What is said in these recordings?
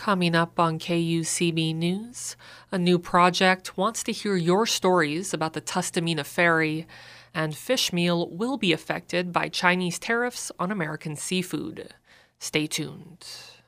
Coming up on KUCB News, a new project wants to hear your stories about the Tustumena Ferry, and fish meal will be affected by Chinese tariffs on American seafood. Stay tuned.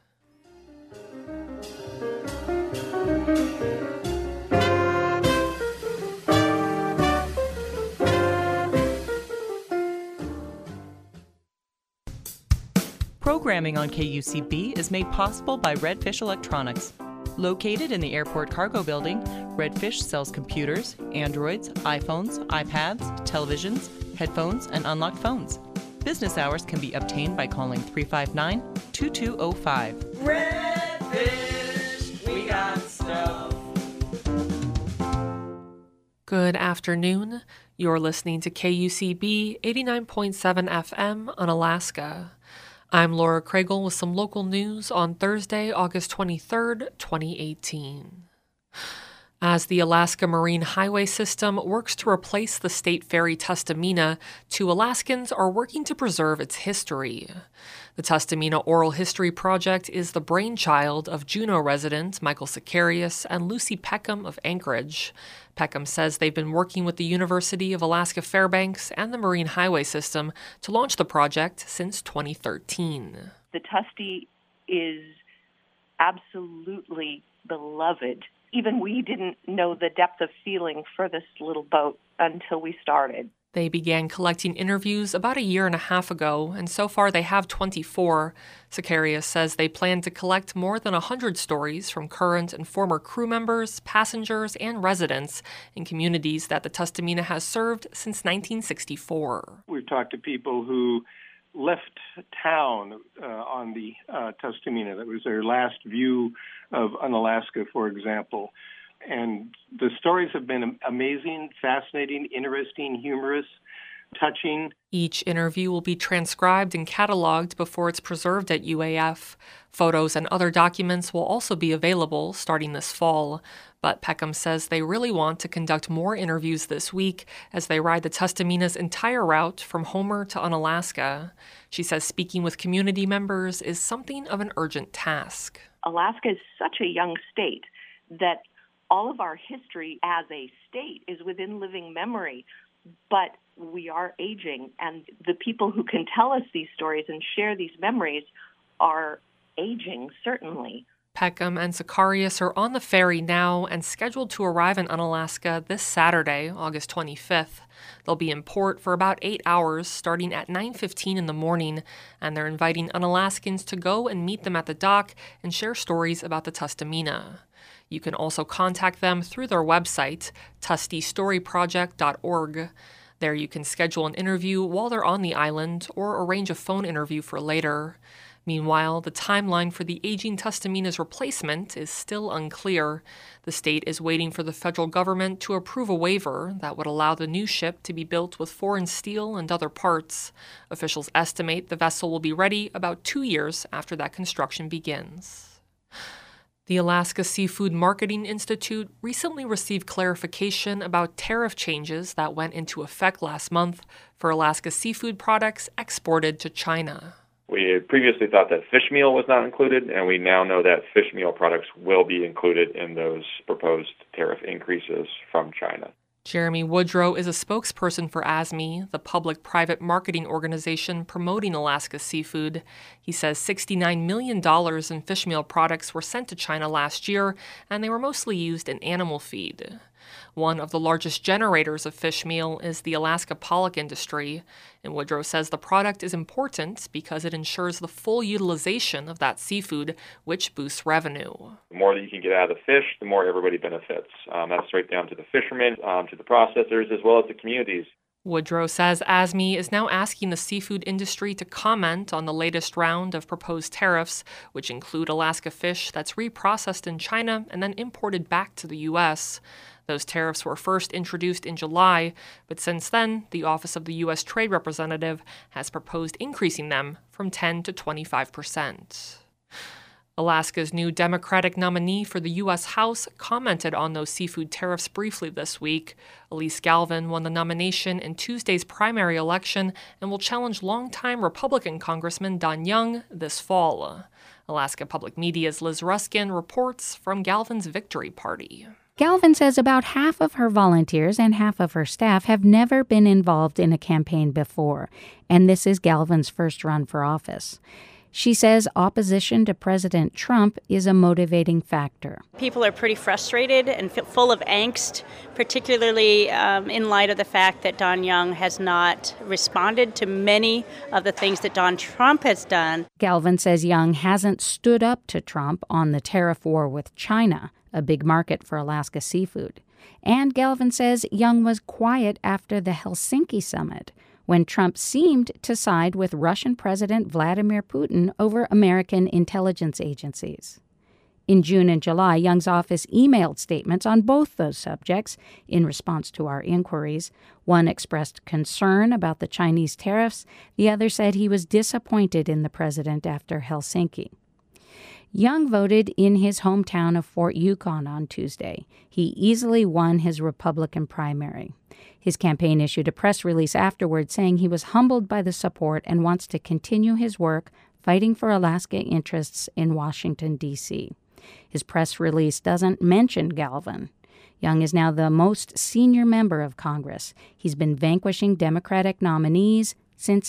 Programming on KUCB is made possible by Redfish Electronics. Located in the Airport Cargo Building, Redfish sells computers, Androids, iPhones, iPads, televisions, headphones, and unlocked phones. Business hours can be obtained by calling 359-2205. Redfish, we got stuff. Good afternoon. You're listening to KUCB 89.7 FM on Alaska. I'm Laura Craigle with some local news on Thursday, August 23rd, 2018. As the Alaska Marine Highway System works to replace the state ferry Tustumena, two Alaskans are working to preserve its history. The Tustumena Oral History Project is the brainchild of Juneau resident Michael Sicarius and Lucy Peckham of Anchorage. Peckham says they've been working with the University of Alaska Fairbanks and the Marine Highway System to launch the project since 2013. The Tusty is absolutely beloved. Even we didn't know the depth of feeling for this little boat until we started. They began collecting interviews about a year and a half ago, and so far they have 24. Sicarius says they plan to collect more than 100 stories from current and former crew members, passengers, and residents in communities that the Tustumena has served since 1964. We've talked to people who left town on the Tustumena. That was their last view of Unalaska, for example. And the stories have been amazing, fascinating, interesting, humorous, touching. Each interview will be transcribed and cataloged before it's preserved at UAF. Photos and other documents will also be available starting this fall. But Peckham says they really want to conduct more interviews this week as they ride the Tustumena's entire route from Homer to Unalaska. She says speaking with community members is something of an urgent task. Alaska is such a young state that all of our history as a state is within living memory, but we are aging, and the people who can tell us these stories and share these memories are aging, certainly. Peckham and Sicarius are on the ferry now and scheduled to arrive in Unalaska this Saturday, August 25th. They'll be in port for about 8 hours, starting at 9:15 in the morning, and they're inviting Unalaskans to go and meet them at the dock and share stories about the Tustumena. You can also contact them through their website, tustystoryproject.org. There you can schedule an interview while they're on the island or arrange a phone interview for later. Meanwhile, the timeline for the aging Tustumena's replacement is still unclear. The state is waiting for the federal government to approve a waiver that would allow the new ship to be built with foreign steel and other parts. Officials estimate the vessel will be ready about 2 years after that construction begins. The Alaska Seafood Marketing Institute recently received clarification about tariff changes that went into effect last month for Alaska seafood products exported to China. We had previously thought that fish meal was not included, and we now know that fish meal products will be included in those proposed tariff increases from China. Jeremy Woodrow is a spokesperson for ASME, the public-private marketing organization promoting Alaska seafood. He says $69 million in fish meal products were sent to China last year, and they were mostly used in animal feed. One of the largest generators of fish meal is the Alaska pollock industry, and Woodrow says the product is important because it ensures the full utilization of that seafood, which boosts revenue. The more that you can get out of the fish, the more everybody benefits. That's right down to the fishermen, to the processors, as well as the communities. Woodrow says ASME is now asking the seafood industry to comment on the latest round of proposed tariffs, which include Alaska fish that's reprocessed in China and then imported back to the U.S. Those tariffs were first introduced in July, but since then, the Office of the U.S. Trade Representative has proposed increasing them from 10 to 25%. Alaska's new Democratic nominee for the U.S. House commented on those seafood tariffs briefly this week. Elise Galvin won the nomination in Tuesday's primary election and will challenge longtime Republican Congressman Don Young this fall. Alaska Public Media's Liz Ruskin reports from Galvin's Victory Party. Galvin says about half of her volunteers and half of her staff have never been involved in a campaign before, and this is Galvin's first run for office. She says opposition to President Trump is a motivating factor. People are pretty frustrated and full of angst, particularly in light of the fact that Don Young has not responded to many of the things that Don Trump has done. Galvin says Young hasn't stood up to Trump on the tariff war with China, a big market for Alaska seafood. And Galvin says Young was quiet after the Helsinki summit, when Trump seemed to side with Russian President Vladimir Putin over American intelligence agencies. In June and July, Young's office emailed statements on both those subjects in response to our inquiries. One expressed concern about the Chinese tariffs. The other said he was disappointed in the president after Helsinki. Young voted in his hometown of Fort Yukon on Tuesday. He easily won his Republican primary. His campaign issued a press release afterward saying he was humbled by the support and wants to continue his work fighting for Alaska interests in Washington, D.C. His press release doesn't mention Galvin. Young is now the most senior member of Congress. He's been vanquishing Democratic nominees since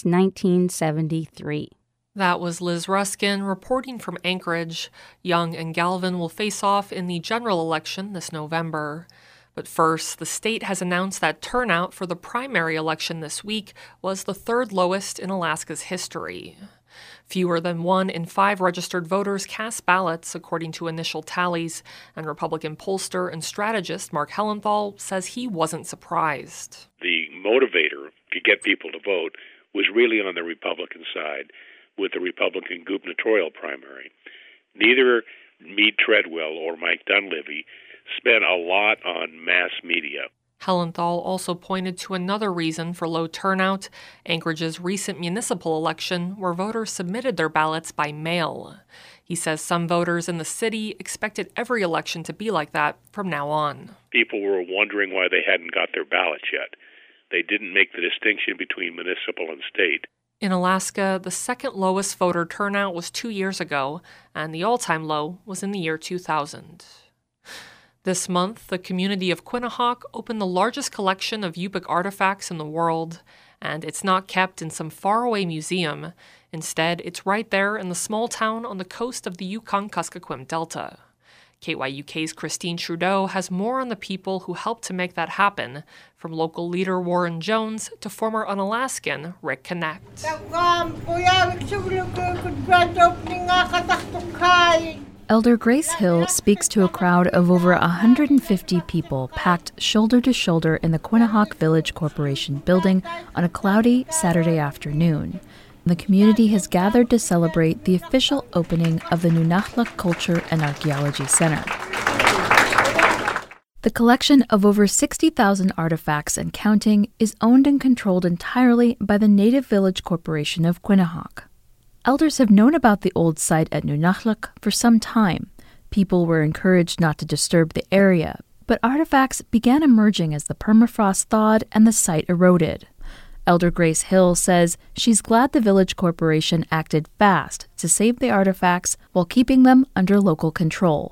1973. That was Liz Ruskin reporting from Anchorage. Young and Galvin will face off in the general election this November. But first, the state has announced that turnout for the primary election this week was the third lowest in Alaska's history. Fewer than 1 in 5 registered voters cast ballots, according to initial tallies, and Republican pollster and strategist Mark Hellenthal says he wasn't surprised. The motivator to get people to vote was really on the Republican side with the Republican gubernatorial primary. Neither Meade Treadwell or Mike Dunleavy spent a lot on mass media. Hellenthal also pointed to another reason for low turnout, Anchorage's recent municipal election, where voters submitted their ballots by mail. He says some voters in the city expected every election to be like that from now on. People were wondering why they hadn't got their ballots yet. They didn't make the distinction between municipal and state. In Alaska, the second lowest voter turnout was 2 years ago, and the all-time low was in the year 2000. This month, the community of Quinnahock opened the largest collection of Yupik artifacts in the world, and it's not kept in some faraway museum. Instead, it's right there in the small town on the coast of the Yukon-Kuskokwim Delta. KYUK's Christine Trudeau has more on the people who helped to make that happen, from local leader Warren Jones to former Unalaskan Rick Connect. Elder Grace Hill speaks to a crowd of over 150 people packed shoulder to shoulder in the Quinnahock Village Corporation building on a cloudy Saturday afternoon. The community has gathered to celebrate the official opening of the Nunalak Culture and Archaeology Center. The collection of over 60,000 artifacts and counting is owned and controlled entirely by the Native Village Corporation of Quinnahock. Elders have known about the old site at Nunalak for some time. People were encouraged not to disturb the area, but artifacts began emerging as the permafrost thawed and the site eroded. Elder Grace Hill says she's glad the Village Corporation acted fast to save the artifacts while keeping them under local control.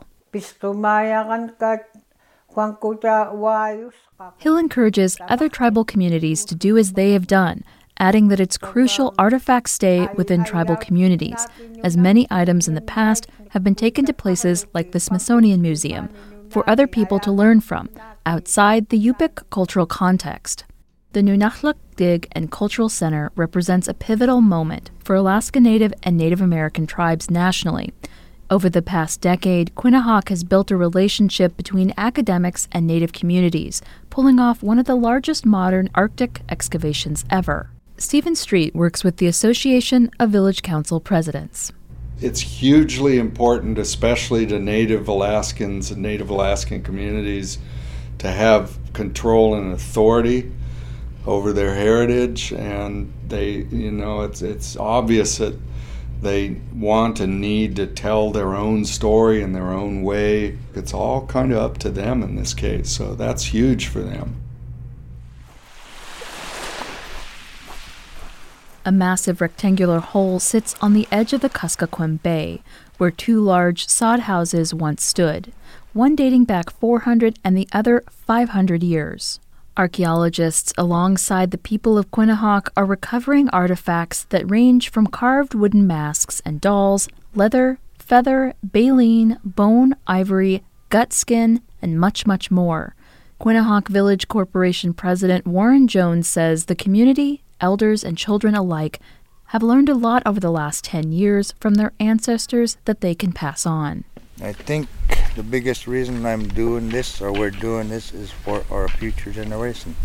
Hill encourages other tribal communities to do as they have done, adding that it's crucial artifacts stay within tribal communities, as many items in the past have been taken to places like the Smithsonian Museum for other people to learn from, outside the Yupik cultural context. The Nunalak Dig and Cultural Center represents a pivotal moment for Alaska Native and Native American tribes nationally. Over the past decade, Quinnahock has built a relationship between academics and Native communities, pulling off one of the largest modern Arctic excavations ever. Stephen Street works with the Association of Village Council Presidents. It's hugely important, especially to Native Alaskans and Native Alaskan communities, to have control and authority over their heritage, and it's obvious that they want and need to tell their own story in their own way. It's all kind of up to them in this case, so that's huge for them. A massive rectangular hole sits on the edge of the Kuskokwim Bay, where two large sod houses once stood, one dating back 400 and the other 500 years. Archaeologists alongside the people of Quinhagak are recovering artifacts that range from carved wooden masks and dolls, leather, feather, baleen, bone, ivory, gut skin, and much, much more. Quinhagak Village Corporation President Warren Jones says the community, elders and children alike, have learned a lot over the last 10 years from their ancestors that they can pass on. I think the biggest reason I'm doing this, or we're doing this, is for our future generation.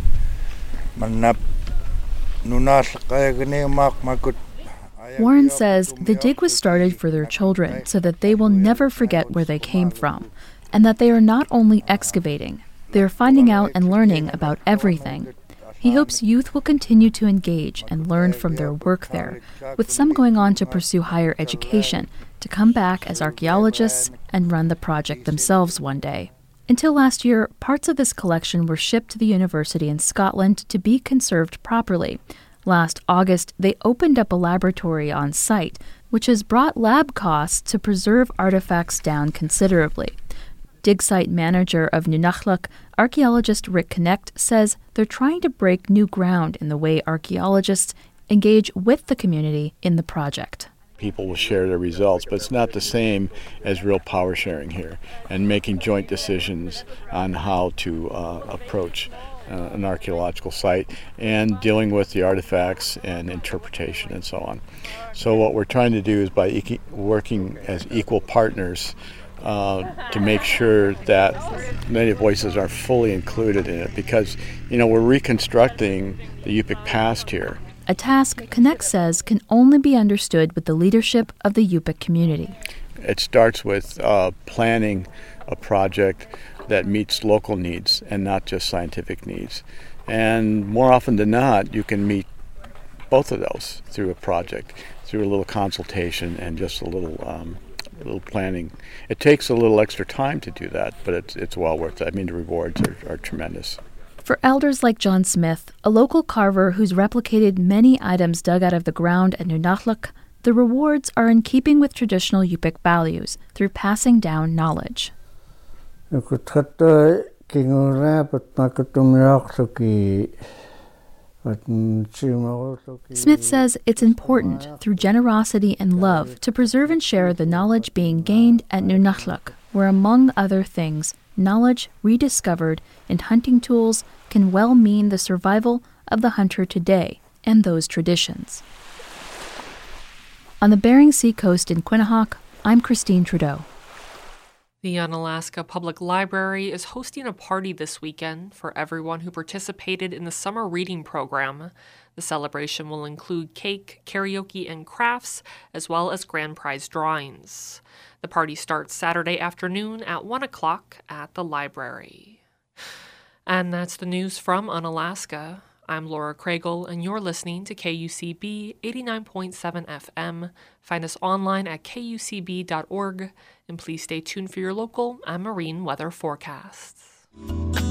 Warren says the dig was started for their children so that they will never forget where they came from, and that they are not only excavating, they are finding out and learning about everything. He hopes youth will continue to engage and learn from their work there, with some going on to pursue higher education, to come back as archaeologists and run the project themselves one day. Until last year, parts of this collection were shipped to the university in Scotland to be conserved properly. Last August, they opened up a laboratory on site, which has brought lab costs to preserve artifacts down considerably. Dig site manager of Nunallag, archaeologist Rick Connect, says they're trying to break new ground in the way archaeologists engage with the community in the project. People will share their results, but it's not the same as real power sharing here and making joint decisions on how to approach an archaeological site and dealing with the artifacts and interpretation and so on. So what we're trying to do is by working as equal partners to make sure that Native voices are fully included in it, because, we're reconstructing the Yupik past here. A task Connect says can only be understood with the leadership of the Yupik community. It starts with planning a project that meets local needs and not just scientific needs. And more often than not, you can meet both of those through a project, through a little consultation and just a little planning. It takes a little extra time to do that, but it's well worth it. I mean, the rewards are tremendous. For elders like John Smith, a local carver who's replicated many items dug out of the ground at Nunallag, the rewards are in keeping with traditional Yupik values through passing down knowledge. Smith says it's important, through generosity and love, to preserve and share the knowledge being gained at Nunallag, where, among other things, knowledge rediscovered in hunting tools can well mean the survival of the hunter today and those traditions. On the Bering Sea coast in Quinhagak, I'm Christine Trudeau. The Unalaska Public Library is hosting a party this weekend for everyone who participated in the summer reading program. The celebration will include cake, karaoke, and crafts, as well as grand prize drawings. The party starts Saturday afternoon at 1 o'clock at the library. And that's the news from Unalaska. I'm Laura Craigle, and you're listening to KUCB 89.7 FM. Find us online at kucb.org, and please stay tuned for your local and marine weather forecasts.